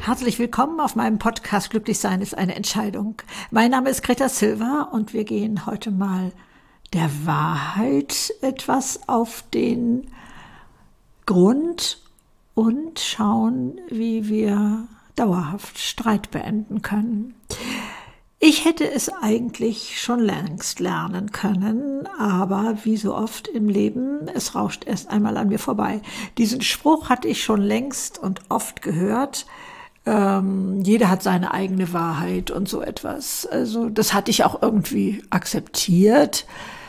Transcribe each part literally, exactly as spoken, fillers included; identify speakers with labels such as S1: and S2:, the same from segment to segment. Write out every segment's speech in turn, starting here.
S1: herzlich willkommen auf meinem Podcast Glücklich sein ist eine Entscheidung. Mein Name ist Greta Silva und wir gehen heute mal der Wahrheit etwas auf den Grund und schauen, wie wir dauerhaft Streit beenden können. Ich hätte es eigentlich schon längst lernen können, aber wie so oft im Leben, es rauscht erst einmal an mir vorbei. Diesen Spruch hatte ich schon längst und oft gehört. Ähm, jeder hat seine eigene Wahrheit und so etwas. Also das hatte ich auch irgendwie akzeptiert.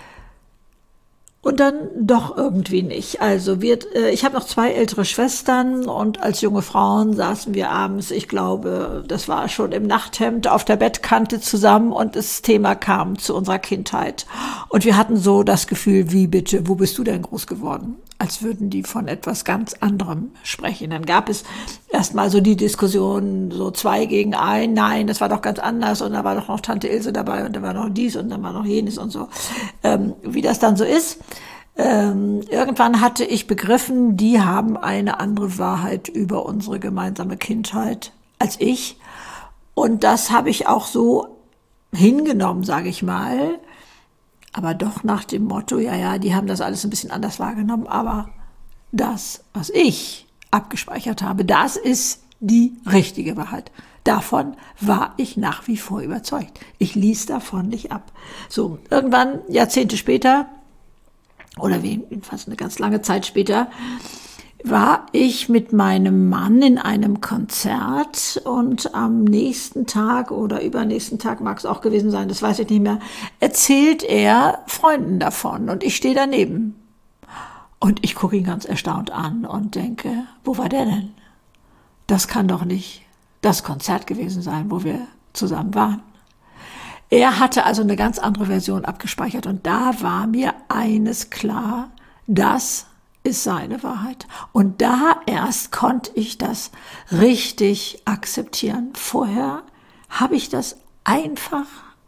S1: Und dann doch irgendwie nicht. Also wir, äh, ich habe noch zwei ältere Schwestern und als junge Frauen saßen wir abends, ich glaube, das war schon im Nachthemd auf der Bettkante zusammen und das Thema kam zu unserer Kindheit. Und wir hatten so das Gefühl, wie bitte, wo bist du denn groß geworden? Als würden die von etwas ganz anderem sprechen. Dann gab es erstmal so die Diskussion, so zwei gegen ein, nein, das war doch ganz anders und da war doch noch Tante Ilse dabei und da war noch dies und dann war noch jenes und so. Ähm, wie das dann so ist. Ähm, irgendwann hatte ich begriffen, die haben eine andere Wahrheit über unsere gemeinsame Kindheit als ich. Und das habe ich auch so hingenommen, sage ich mal. Aber doch nach dem Motto, ja, ja, die haben das alles ein bisschen anders wahrgenommen, aber das, was ich abgespeichert habe, das ist die richtige Wahrheit. Davon war ich nach wie vor überzeugt. Ich ließ davon nicht ab. So, irgendwann, Jahrzehnte später, oder jedenfalls eine ganz lange Zeit später, war ich mit meinem Mann in einem Konzert und am nächsten Tag oder übernächsten Tag mag es auch gewesen sein, das weiß ich nicht mehr, erzählt er Freunden davon und ich stehe daneben. Und ich gucke ihn ganz erstaunt an und denke, wo war der denn? Das kann doch nicht das Konzert gewesen sein, wo wir zusammen waren. Er hatte also eine ganz andere Version abgespeichert und da war mir eines klar, das ist seine Wahrheit. Und da erst konnte ich das richtig akzeptieren. Vorher habe ich das einfach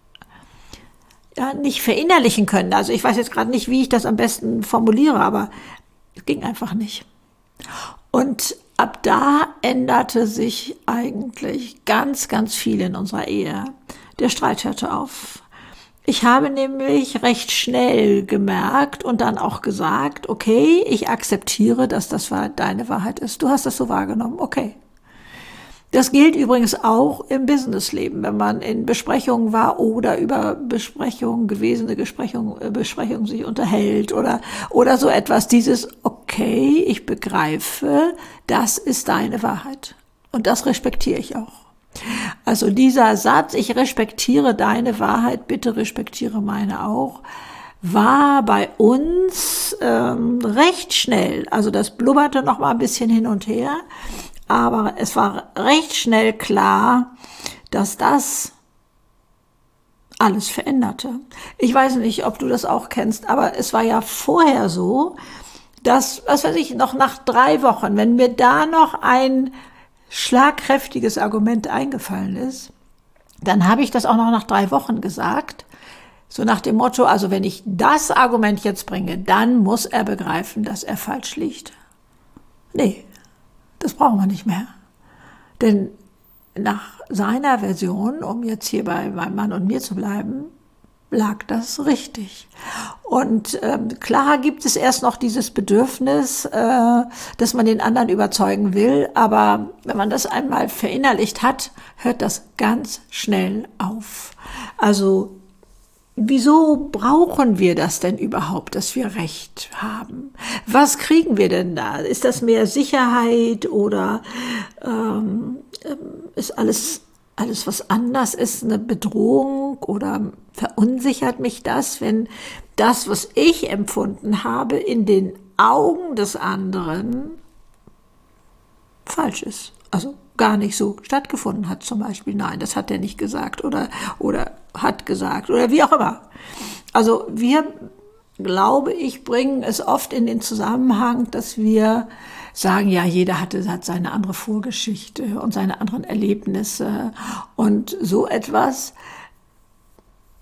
S1: ja, nicht verinnerlichen können. Also ich weiß jetzt gerade nicht, wie ich das am besten formuliere, aber es ging einfach nicht. Und ab da änderte sich eigentlich ganz, ganz viel in unserer Ehe. Der Streit hörte auf. Ich habe nämlich recht schnell gemerkt und dann auch gesagt, okay, ich akzeptiere, dass das deine Wahrheit ist. Du hast das so wahrgenommen, okay. Das gilt übrigens auch im Businessleben, wenn man in Besprechungen war oder über Besprechungen, gewesene Besprechungen, Besprechungen sich unterhält oder, oder so etwas. Dieses, okay, ich begreife, das ist deine Wahrheit. Und das respektiere ich auch. Also dieser Satz, ich respektiere deine Wahrheit, bitte respektiere meine auch, war bei uns ähm, recht schnell. Also das blubberte noch mal ein bisschen hin und her, aber es war recht schnell klar, dass das alles veränderte. Ich weiß nicht, ob du das auch kennst, aber es war ja vorher so, dass, was weiß ich, noch nach drei Wochen, wenn mir da noch ein schlagkräftiges Argument eingefallen ist, dann habe ich das auch noch nach drei Wochen gesagt, so nach dem Motto, also wenn ich das Argument jetzt bringe, dann muss er begreifen, dass er falsch liegt. Nee, das brauchen wir nicht mehr. Denn nach seiner Version, um jetzt hier bei meinem Mann und mir zu bleiben, lag das richtig. Und ähm, klar gibt es erst noch dieses Bedürfnis, äh, dass man den anderen überzeugen will, aber wenn man das einmal verinnerlicht hat, hört das ganz schnell auf. Also wieso brauchen wir das denn überhaupt, dass wir Recht haben? Was kriegen wir denn da? Ist das mehr Sicherheit oder ähm, ist alles Alles, was anders ist, eine Bedrohung oder verunsichert mich das, wenn das, was ich empfunden habe, in den Augen des anderen falsch ist. Also gar nicht so stattgefunden hat zum Beispiel. Nein, das hat er nicht gesagt oder, oder hat gesagt oder wie auch immer. Also wir, glaube ich, bringen es oft in den Zusammenhang, dass wir sagen, ja, jeder hatte, hat seine andere Vorgeschichte und seine anderen Erlebnisse und so etwas.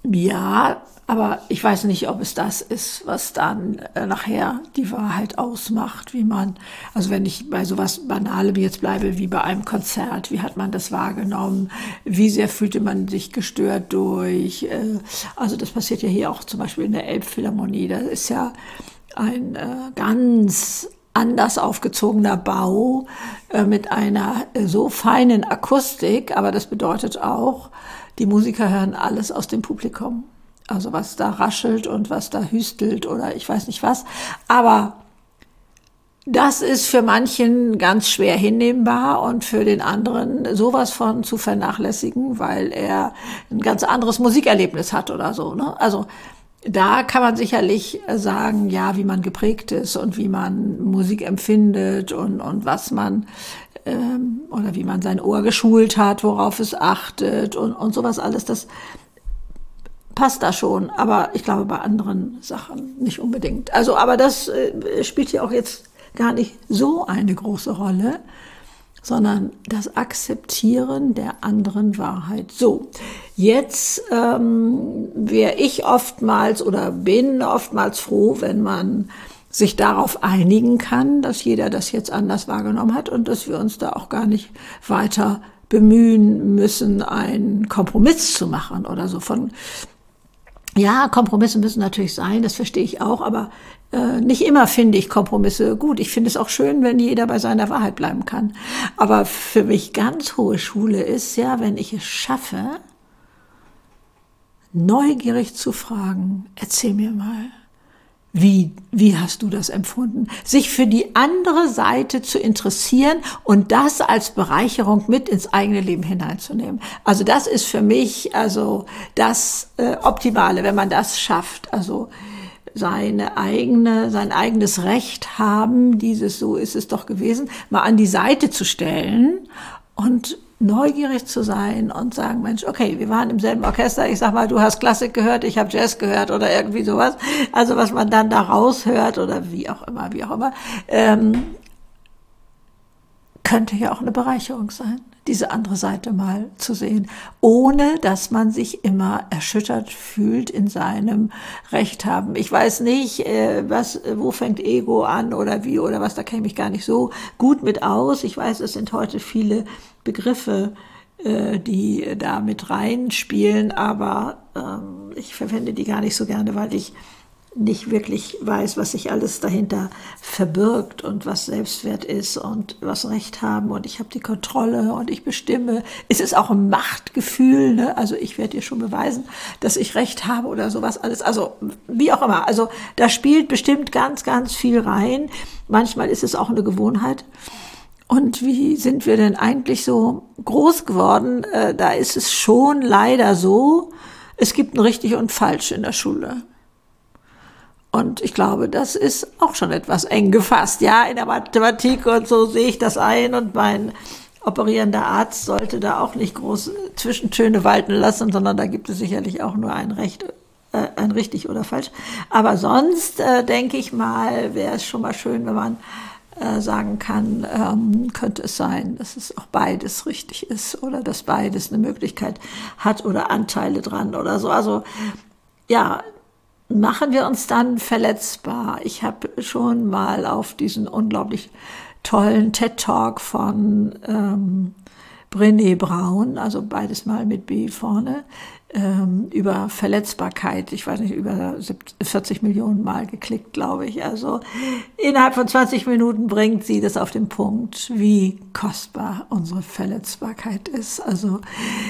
S1: Ja, aber ich weiß nicht, ob es das ist, was dann äh, nachher die Wahrheit ausmacht, wie man, also wenn ich bei sowas Banalem jetzt bleibe, wie bei einem Konzert, wie hat man das wahrgenommen, wie sehr fühlte man sich gestört durch, äh, also das passiert ja hier auch zum Beispiel in der Elbphilharmonie, da ist ja ein äh, ganz anders aufgezogener Bau äh, mit einer äh, so feinen Akustik, aber das bedeutet auch, die Musiker hören alles aus dem Publikum. Also was da raschelt und was da hüstelt oder ich weiß nicht was. Aber das ist für manchen ganz schwer hinnehmbar und für den anderen sowas von zu vernachlässigen, weil er ein ganz anderes Musikerlebnis hat oder so, ne? Also da kann man sicherlich sagen, ja, wie man geprägt ist und wie man Musik empfindet und, und was man, ähm, oder wie man sein Ohr geschult hat, worauf es achtet und, und sowas alles, das passt da schon. Aber ich glaube, bei anderen Sachen nicht unbedingt. Also, aber das äh, spielt hier auch jetzt gar nicht so eine große Rolle, sondern das Akzeptieren der anderen Wahrheit. So, jetzt ähm, wäre ich oftmals oder bin oftmals froh, wenn man sich darauf einigen kann, dass jeder das jetzt anders wahrgenommen hat und dass wir uns da auch gar nicht weiter bemühen müssen, einen Kompromiss zu machen oder so von. Ja, Kompromisse müssen natürlich sein, das verstehe ich auch, aber äh, nicht immer finde ich Kompromisse gut. Ich finde es auch schön, wenn jeder bei seiner Wahrheit bleiben kann. Aber für mich ganz hohe Schule ist ja, wenn ich es schaffe, neugierig zu fragen, erzähl mir mal, wie, wie hast du das empfunden? Sich für die andere Seite zu interessieren und das als Bereicherung mit ins eigene Leben hineinzunehmen. Also das ist für mich also das äh, Optimale, wenn man das schafft. Also seine eigene, sein eigenes Recht haben, dieses so ist es doch gewesen, mal an die Seite zu stellen und neugierig zu sein und sagen, Mensch, okay, wir waren im selben Orchester, ich sag mal, du hast Klassik gehört, ich habe Jazz gehört oder irgendwie sowas. Also was man dann da raushört oder wie auch immer, wie auch immer, ähm, könnte ja auch eine Bereicherung sein, diese andere Seite mal zu sehen, ohne dass man sich immer erschüttert fühlt in seinem Recht haben. Ich weiß nicht, äh, was, wo fängt Ego an oder wie oder was, da kenne ich mich gar nicht so gut mit aus. Ich weiß, es sind heute viele Begriffe, äh, die da mit reinspielen, aber ähm, ich verwende die gar nicht so gerne, weil ich nicht wirklich weiß, was sich alles dahinter verbirgt und was Selbstwert ist und was Recht haben und ich habe die Kontrolle und ich bestimme. Es ist auch ein Machtgefühl, ne? Also ich werde dir schon beweisen, dass ich Recht habe oder sowas alles. Also wie auch immer. Also da spielt bestimmt ganz, ganz viel rein. Manchmal ist es auch eine Gewohnheit. Und wie sind wir denn eigentlich so groß geworden? Äh, da ist es schon leider so, es gibt ein richtig und falsch in der Schule. Und ich glaube, das ist auch schon etwas eng gefasst. Ja, in der Mathematik und so sehe ich das ein und mein operierender Arzt sollte da auch nicht groß Zwischentöne walten lassen, sondern da gibt es sicherlich auch nur ein Recht, äh, ein richtig oder falsch. Aber sonst, äh, denke ich mal, wäre es schon mal schön, wenn man äh, sagen kann, ähm, könnte es sein, dass es auch beides richtig ist oder dass beides eine Möglichkeit hat oder Anteile dran oder so. Also ja, machen wir uns dann verletzbar. Ich habe schon mal auf diesen unglaublich tollen TED-Talk von ähm, Brené Brown, also beides mal mit B vorne, ähm, über Verletzbarkeit, ich weiß nicht, über vierzig Millionen Mal geklickt, glaube ich. Also innerhalb von zwanzig Minuten bringt sie das auf den Punkt, wie kostbar unsere Verletzbarkeit ist. Also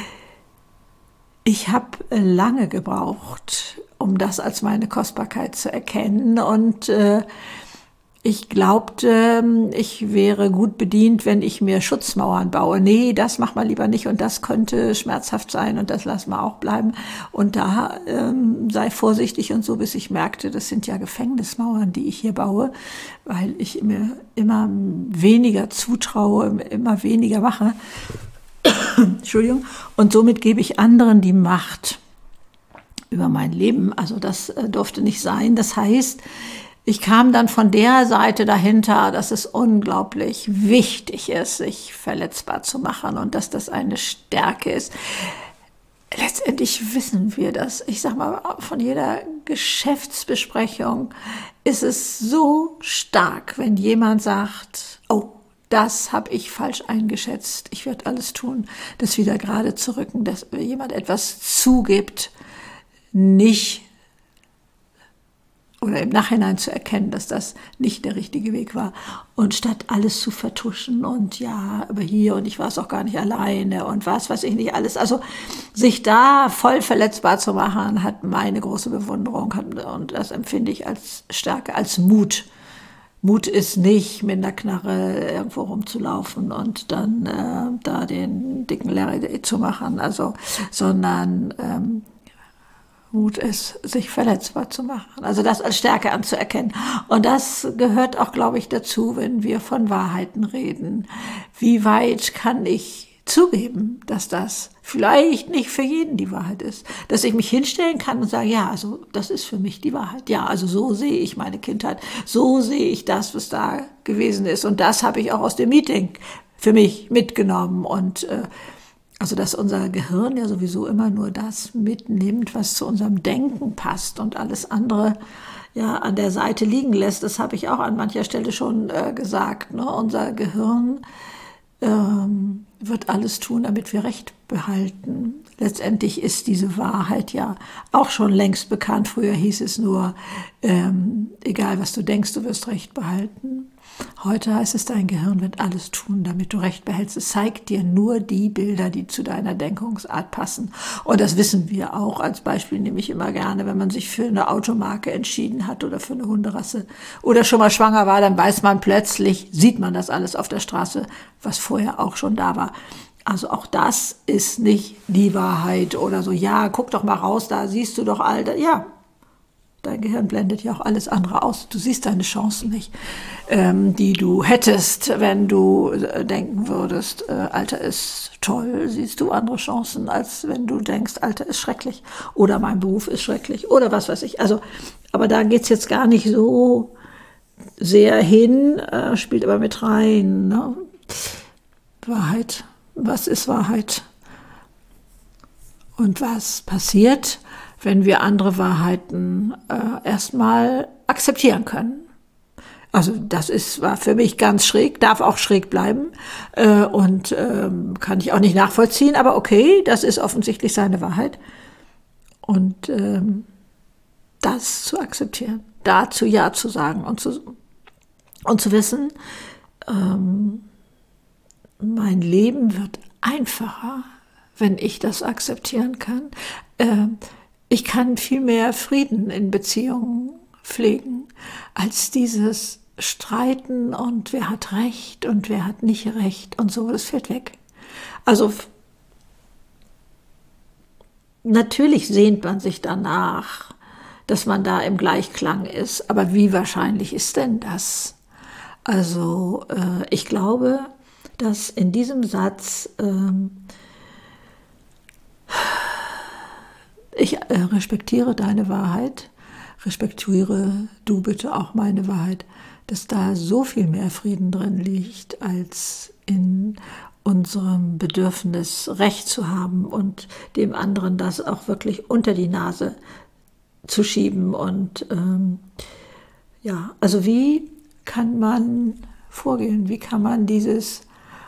S1: ich habe lange gebraucht, um das als meine Kostbarkeit zu erkennen. Und äh, ich glaubte, ich wäre gut bedient, wenn ich mir Schutzmauern baue. Nee, das mach mal lieber nicht und das könnte schmerzhaft sein und das lassen wir auch bleiben. Und da ähm, sei vorsichtig und so, bis ich merkte, das sind ja Gefängnismauern, die ich hier baue, weil ich mir immer weniger zutraue, immer weniger mache. Entschuldigung. Und somit gebe ich anderen die Macht über mein Leben. Also das äh, durfte nicht sein. Das heißt, ich kam dann von der Seite dahinter, dass es unglaublich wichtig ist, sich verletzbar zu machen und dass das eine Stärke ist. letztendlich wissen wir das. Ich sag mal, von jeder Geschäftsbesprechung ist es so stark, wenn jemand sagt, oh, das habe ich falsch eingeschätzt. Ich werde alles tun, das wieder gerade zu rücken, dass jemand etwas zugibt, nicht oder im Nachhinein zu erkennen, dass das nicht der richtige Weg war. Und statt alles zu vertuschen und ja, aber hier und ich war es auch gar nicht alleine und was weiß ich nicht alles. Also sich da voll verletzbar zu machen, hat meine große Bewunderung und das empfinde ich als Stärke, als Mut. Mut ist nicht, mit einer Knarre irgendwo rumzulaufen und dann äh, da den dicken Larry zu machen, also, sondern ähm, Mut ist, sich verletzbar zu machen, also das als Stärke anzuerkennen. Und das gehört auch, glaube ich, dazu, wenn wir von Wahrheiten reden. Wie weit kann ich zugeben, dass das vielleicht nicht für jeden die Wahrheit ist? Dass ich mich hinstellen kann und sage, ja, also das ist für mich die Wahrheit. Ja, also so sehe ich meine Kindheit, so sehe ich das, was da gewesen ist. Und das habe ich auch aus dem Meeting für mich mitgenommen. Und äh, Also, dass unser Gehirn ja sowieso immer nur das mitnimmt, was zu unserem Denken passt und alles andere ja an der Seite liegen lässt. Das habe ich auch an mancher Stelle schon äh, gesagt. Ne? Unser Gehirn ähm, wird alles tun, damit wir Recht behalten. Letztendlich ist diese Wahrheit ja auch schon längst bekannt. Früher hieß es nur, ähm, egal was du denkst, du wirst Recht behalten. Heute heißt es, dein Gehirn wird alles tun, damit du Recht behältst. Es zeigt dir nur die Bilder, die zu deiner Denkungsart passen. Und das wissen wir auch. Als Beispiel nehme ich immer gerne, wenn man sich für eine Automarke entschieden hat oder für eine Hunderasse oder schon mal schwanger war, dann weiß man plötzlich, sieht man das alles auf der Straße, was vorher auch schon da war. Also auch das ist nicht die Wahrheit oder so, ja, guck doch mal raus, da siehst du doch all das. Ja, dein Gehirn blendet ja auch alles andere aus. Du siehst deine Chancen nicht, ähm, die du hättest, wenn du äh, denken würdest, äh, Alter ist toll. Siehst du andere Chancen, als wenn du denkst, Alter ist schrecklich oder mein Beruf ist schrecklich oder was weiß ich. Also, aber da geht's jetzt gar nicht so sehr hin, äh, spielt aber mit rein. Ne? Wahrheit. Was ist Wahrheit? Und was passiert, wenn wir andere Wahrheiten äh, erstmal akzeptieren können? Also das ist, war für mich ganz schräg, darf auch schräg bleiben äh, und ähm, kann ich auch nicht nachvollziehen, aber okay, das ist offensichtlich seine Wahrheit. Und ähm, das zu akzeptieren, dazu Ja zu sagen und zu, und zu wissen, ähm, mein Leben wird einfacher, wenn ich das akzeptieren kann. Ähm, ich kann viel mehr Frieden in Beziehungen pflegen, als dieses Streiten und wer hat Recht und wer hat nicht Recht und so, das fällt weg. Also natürlich sehnt man sich danach, dass man da im Gleichklang ist, aber wie wahrscheinlich ist denn das? Also äh, ich glaube, dass in diesem Satz ähm, ich äh, respektiere deine Wahrheit, respektiere du bitte auch meine Wahrheit, dass da so viel mehr Frieden drin liegt, als in unserem Bedürfnis Recht zu haben und dem anderen das auch wirklich unter die Nase zu schieben. Und ähm, ja, also wie kann man vorgehen, wie kann man dieses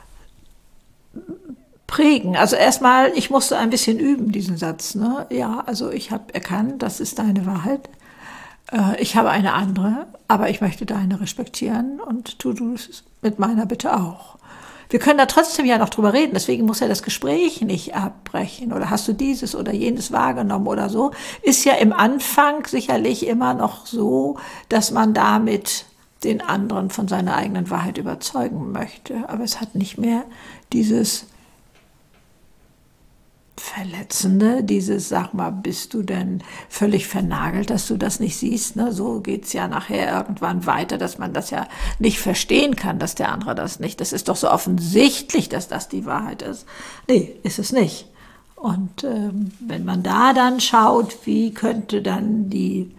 S1: prägen? Also erstmal, ich musste ein bisschen üben, diesen Satz. Ne? Ja, also ich habe erkannt, das ist deine Wahrheit. Äh, ich habe eine andere, aber ich möchte deine respektieren und tu du es mit meiner bitte auch. Wir können da trotzdem ja noch drüber reden, deswegen muss ja das Gespräch nicht abbrechen. Oder hast du dieses oder jenes wahrgenommen oder so. Ist ja im Anfang sicherlich immer noch so, dass man damit den anderen von seiner eigenen Wahrheit überzeugen möchte. Aber es hat nicht mehr dieses Verletzende, dieses, sag mal, bist du denn völlig vernagelt, dass du das nicht siehst? Ne? So geht's ja nachher irgendwann weiter, dass man das ja nicht verstehen kann, dass der andere das nicht. Das ist doch so offensichtlich, dass das die Wahrheit ist. Nee, ist es nicht. Und ähm, wenn man da dann schaut, wie könnte dann die,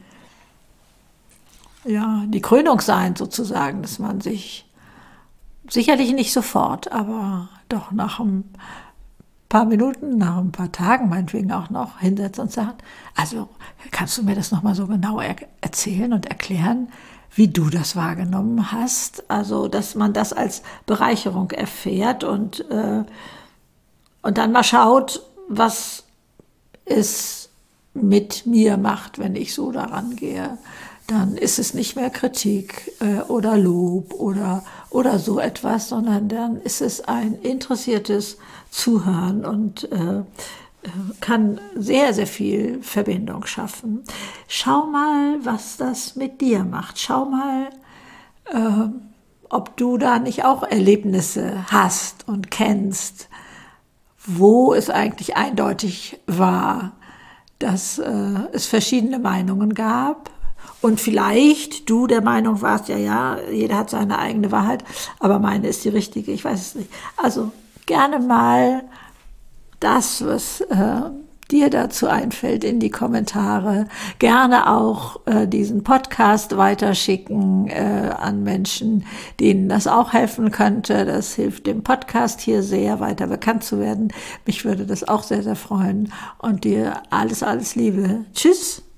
S1: ja, die Krönung sein, sozusagen, dass man sich sicherlich nicht sofort, aber doch nach einem paar Minuten, nach ein paar Tagen meinetwegen auch noch hinsetzen und sagen, also kannst du mir das nochmal so genau er- erzählen und erklären, wie du das wahrgenommen hast? Also, dass man das als Bereicherung erfährt und, äh, und dann mal schaut, was es mit mir macht, wenn ich so daran gehe. Dann ist es nicht mehr Kritik äh, oder Lob oder, oder so etwas, sondern dann ist es ein interessiertes Zuhören und äh, kann sehr, sehr viel Verbindung schaffen. Schau mal, was das mit dir macht. Schau mal, äh, ob du da nicht auch Erlebnisse hast und kennst, wo es eigentlich eindeutig war, dass äh, es verschiedene Meinungen gab und vielleicht du der Meinung warst, ja, ja, jeder hat seine eigene Wahrheit, aber meine ist die richtige, ich weiß es nicht. Also gerne mal das, was äh, dir dazu einfällt, in die Kommentare. Gerne auch äh, diesen Podcast weiterschicken äh, an Menschen, denen das auch helfen könnte. Das hilft dem Podcast hier sehr, weiter bekannt zu werden. Mich würde das auch sehr, sehr freuen. Und dir alles, alles Liebe. Tschüss.